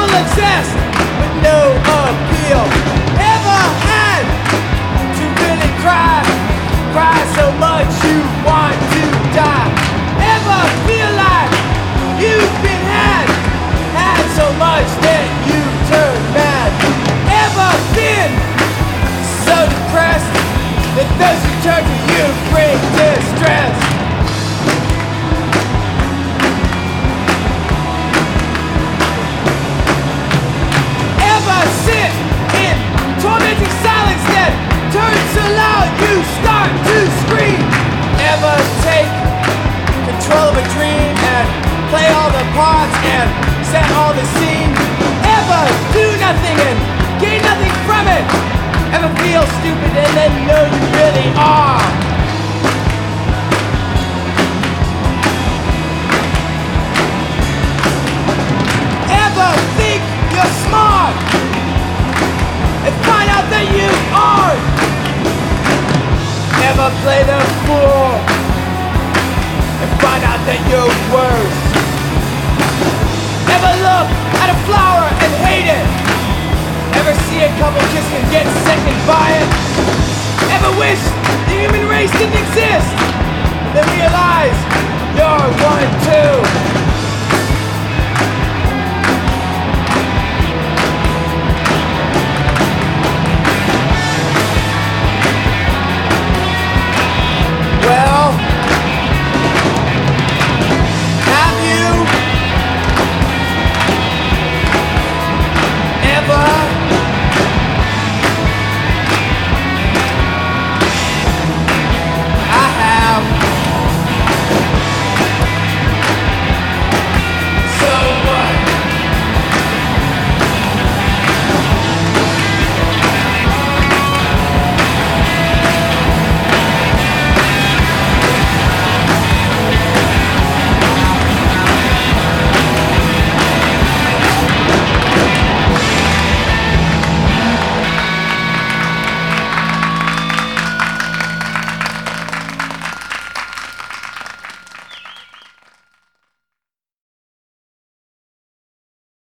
full of zest with no appeal. Ever had to really cry so much you want to die? Ever feel like you've been had so much that you turn mad? Ever been so depressed that those who turn to you bring distress? Ever sit in tormenting silence that turns so loud you start to scream? Ever take control of a dream and play all the parts and set all the scene? Ever do nothing and gain nothing from it? Ever feel stupid and then know you really are? Ever think you're smart and find out that you aren't? Ever play the fool and find out that you're worse?